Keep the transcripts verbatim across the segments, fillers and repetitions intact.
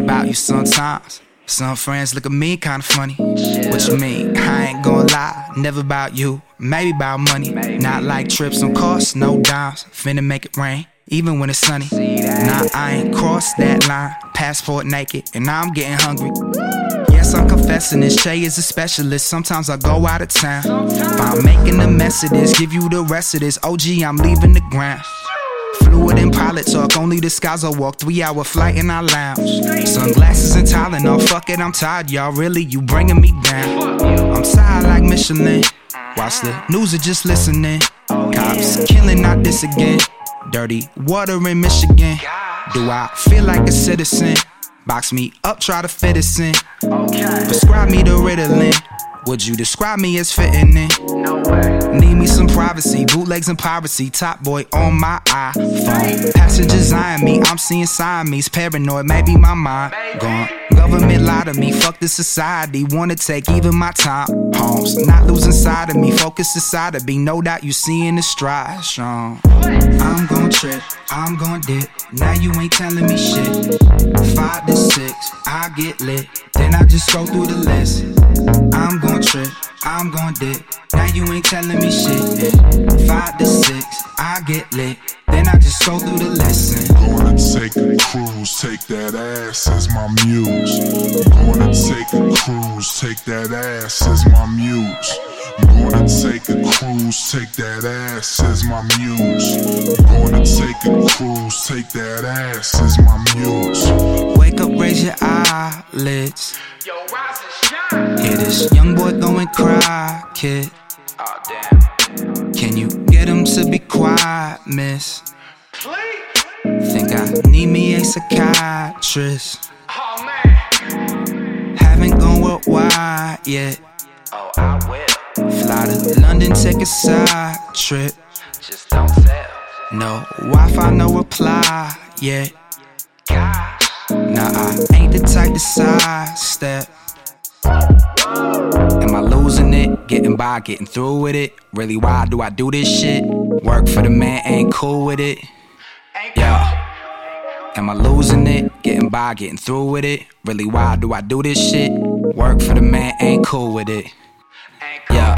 about you sometimes. Some friends look at me kinda funny. What you mean? I ain't gonna lie, never about you, maybe about money. Not like trips on costs, no dimes. Finna make it rain, even when it's sunny. Nah, I ain't crossed that line. Passport naked, and now I'm getting hungry. Yes, I'm confessing this. Jay is a specialist. Sometimes I go out of town. If I'm making a mess of this, give you the rest of this. O G, I'm leaving the ground. Fluid and pilot talk, only the skies I'll walk. Three hour flight in our lounge. Sunglasses and Tylenol, fuck it, I'm tired, y'all. Really, you bringing me down. I'm tired like Michelin. Watch the news or just listening. Cops killing, not this again. Dirty water in Michigan. Do I feel like a citizen? Box me up, try to fit us in. Prescribe me the Ritalin. Would you describe me as fitting in? No way. Need me some privacy, bootlegs and piracy. Top boy on my iPhone. Passengers eyeing me, I'm seeing Siamese. Paranoid, maybe my mind gone. Government lie to me, fuck the society. Wanna take even my time. Homes, not losing sight of me. Focus inside of me, no doubt you seeing the stride strong. I'm gon' trip, I'm gon' dip. Now you ain't telling me shit. Five to six, I get lit. Then I just go through the list. I'm gon' trip, I'm gon' dip. Now you ain't telling me shit. Five to six, I get lit. Then I just go through the lesson. Gonna take a cruise, take that ass as my muse. Gonna take a cruise, take that ass as my muse. Gonna take a cruise, take that ass as my muse. Gonna take a cruise, take that ass as my muse. Wake up, raise your eyelids. Yo, rise and shine. Hear this young boy going cry, kid. Oh, damn. Can you get him to be quiet, miss? Please. Think I need me a psychiatrist. Oh, man. Haven't gone worldwide yet. Oh, I will. Fly to London, take a side trip. Just don't tell. No Wi-Fi, no reply yet. Gosh. Nah, I ain't the type to sidestep. Am I losing it? Getting by, getting through with it. Really, why do I do this shit? Work for the man, ain't cool with it. Yeah. Am I losing it? Getting by, getting through with it. Really, why do I do this shit? Work for the man, ain't cool with it. Yeah.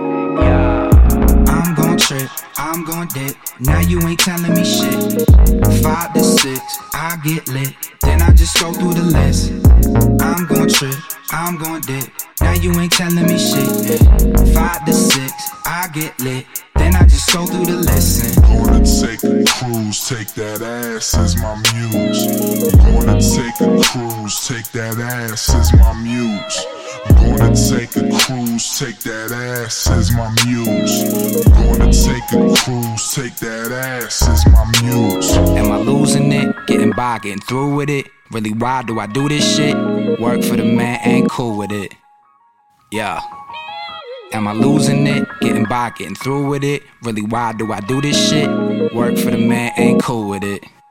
I'm gon' trip, I'm gon' dip. Now you ain't telling me shit. Five to six, I get lit. Then I just go through the list. I'm gon' trip, I'm gon' dip. Now you ain't telling me shit. Five to six, I get lit. Then I just go through the lesson. Gonna take a cruise, take that ass as my muse. Gonna take a cruise, take that ass as my muse. Gonna take a cruise, take that ass as my muse. Gonna take a cruise, take that ass as my muse. Am I losing it? Getting by, getting through with it. Really, why do I do this shit? Work for the man, ain't cool with it. Yeah. Am I losing it? Getting by, getting through with it. Really, why do I do this shit? Work for the man, ain't cool with it.